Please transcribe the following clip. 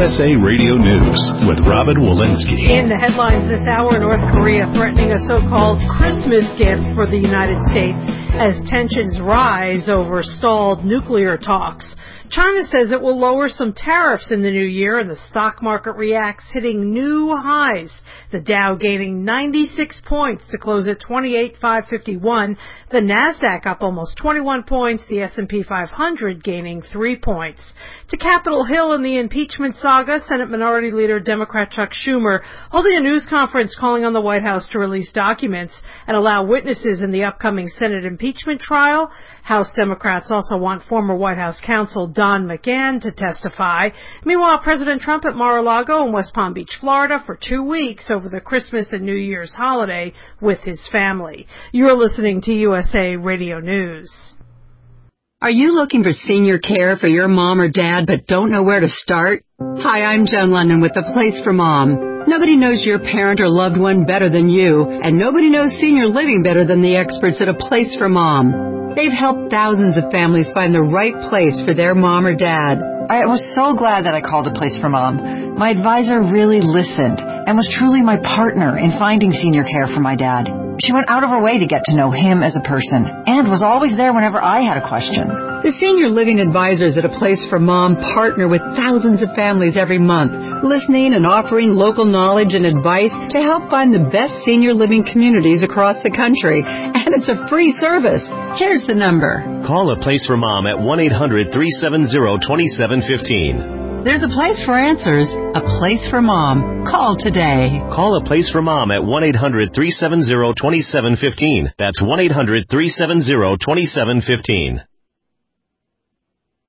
USA Radio News with Robin Walensky. In the headlines this hour, North Korea threatening a so-called Christmas gift for the United States as tensions rise over stalled nuclear talks. China says it will lower some tariffs in the new year, and the stock market reacts, hitting new highs. The Dow gaining 96 points to close at 28,551. The Nasdaq up almost 21 points. The S&P 500 gaining 3 points. To Capitol Hill in the impeachment saga, Senate Minority Leader Democrat Chuck Schumer holding a news conference calling on the White House to release documents and allow witnesses in the upcoming Senate impeachment trial. House Democrats also want former White House counsel Don McGahn to testify. Meanwhile, President Trump at Mar-a-Lago in West Palm Beach, Florida for 2 weeks over the Christmas and New Year's holiday with his family. You're listening to USA Radio News. Are you looking for senior care for your mom or dad but don't know where to start? Hi, I'm Joan London with The Place for Mom. Nobody knows your parent or loved one better than you, and nobody knows senior living better than the experts at A Place for Mom. They've helped thousands of families find the right place for their mom or dad. I was so glad that I called A Place for Mom. My advisor really listened and was truly my partner in finding senior care for my dad. She went out of her way to get to know him as a person and was always there whenever I had a question. The senior living advisors at A Place for Mom partner with thousands of families every month, listening and offering local knowledge and advice to help find the best senior living communities across the country. And it's a free service. Here's the number. Call A Place for Mom at 1-800-370-2715. There's a place for answers, A Place for Mom. Call today. Call A Place for Mom at 1-800-370-2715. That's 1-800-370-2715.